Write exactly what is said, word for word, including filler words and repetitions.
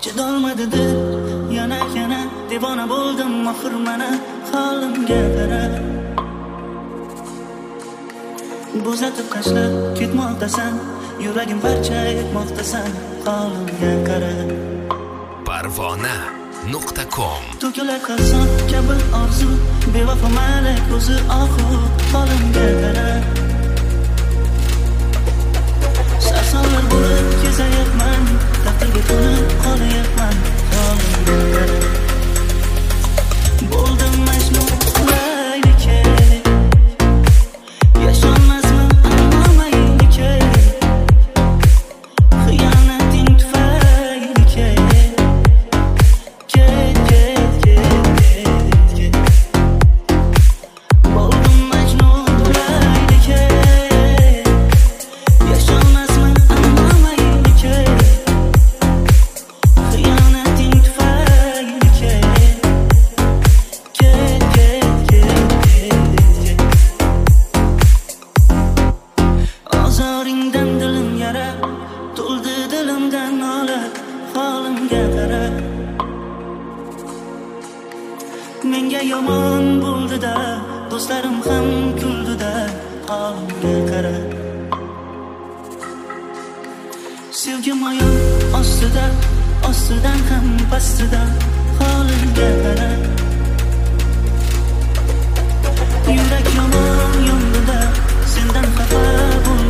chidolmadi dil yana yana devona bo'ldim oxir mana holimga qarab bo'zatib qashlab ketmoqdasan yuragim parcha etmoqdasan holimga qarab parvona nuqta com to'kilar qalson kabi orzu bevafo malak ko'zi ohu holimga qarab sarsonlar bo'lib kezayapman taqdirga to'lib qolayapman holimga qarab bo'ldim majnun laylikka yasholmasman ammo maylikka xiyonating tufayli ket ket ket ket ket bo'ldim majnun laylikka yasholmasman ammo maylikka xiyonating tufayli ket ket ket ket ket ozoringdan dilim yara to'ldi dilimdan nola holimga qarab menga yomon bo'ldi-da do'stlarim ham kuldi-da holimga qarab sevgim oyoq ostida ostidan ham pastidan holimga qarab yurak yomon yondi-da sendan xafa bo'ldim